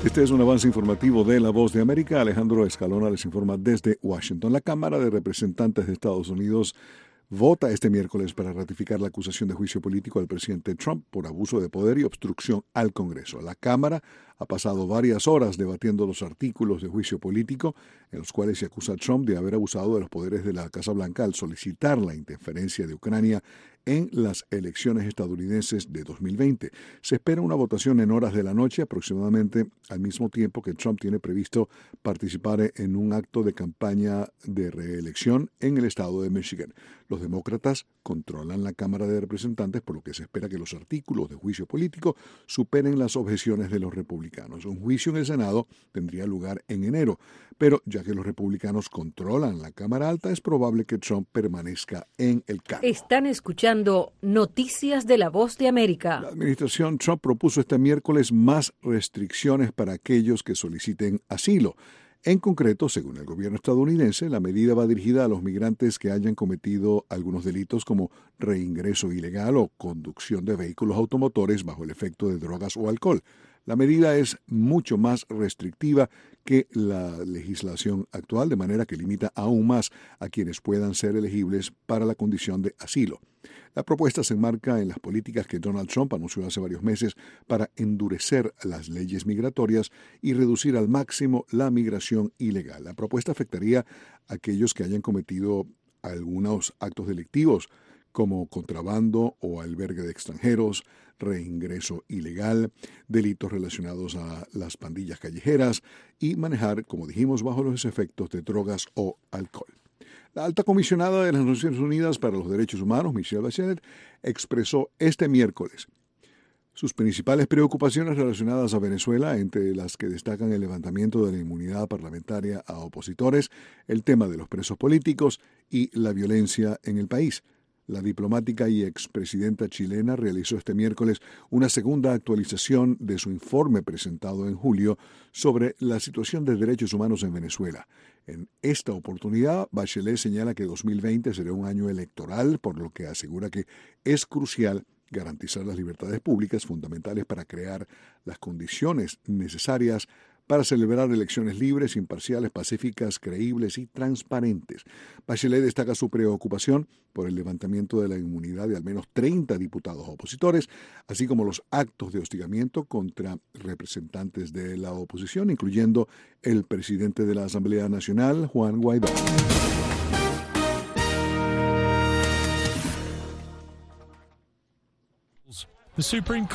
Este es un avance informativo de La Voz de América. Alejandro Escalona les informa desde Washington. La Cámara de Representantes de Estados Unidos vota este miércoles para ratificar la acusación de juicio político al presidente Trump por abuso de poder y obstrucción al Congreso. La Cámara ha pasado varias horas debatiendo los artículos de juicio político en los cuales se acusa a Trump de haber abusado de los poderes de la Casa Blanca al solicitar la interferencia de Ucrania en las elecciones estadounidenses de 2020. Se espera una votación en horas de la noche, aproximadamente al mismo tiempo que Trump tiene previsto participar en un acto de campaña de reelección en el estado de Michigan. Los demócratas controlan la Cámara de Representantes, por lo que se espera que los artículos de juicio político superen las objeciones de los republicanos. Un juicio en el Senado tendría lugar en enero, pero ya que los republicanos controlan la Cámara Alta, es probable que Trump permanezca en el cargo. Están escuchando Noticias de La Voz de América. La administración Trump propuso este miércoles más restricciones para aquellos que soliciten asilo. En concreto, según el gobierno estadounidense, la medida va dirigida a los migrantes que hayan cometido algunos delitos como reingreso ilegal o conducción de vehículos automotores bajo el efecto de drogas o alcohol. La medida es mucho más restrictiva que la legislación actual, de manera que limita aún más a quienes puedan ser elegibles para la condición de asilo. La propuesta se enmarca en las políticas que Donald Trump anunció hace varios meses para endurecer las leyes migratorias y reducir al máximo la migración ilegal. La propuesta afectaría a aquellos que hayan cometido algunos actos delictivos, como contrabando o albergue de extranjeros, reingreso ilegal, delitos relacionados a las pandillas callejeras y manejar, como dijimos, bajo los efectos de drogas o alcohol. La alta comisionada de las Naciones Unidas para los Derechos Humanos, Michelle Bachelet, expresó este miércoles sus principales preocupaciones relacionadas a Venezuela, entre las que destacan el levantamiento de la inmunidad parlamentaria a opositores, el tema de los presos políticos y la violencia en el país. La diplomática y expresidenta chilena realizó este miércoles una segunda actualización de su informe presentado en julio sobre la situación de derechos humanos en Venezuela. En esta oportunidad, Bachelet señala que 2020 será un año electoral, por lo que asegura que es crucial garantizar las libertades públicas fundamentales para crear las condiciones necesarias para celebrar elecciones libres, imparciales, pacíficas, creíbles y transparentes. Bachelet destaca su preocupación por el levantamiento de la inmunidad de al menos 30 diputados opositores, así como los actos de hostigamiento contra representantes de la oposición, incluyendo el presidente de la Asamblea Nacional, Juan Guaidó. The Supreme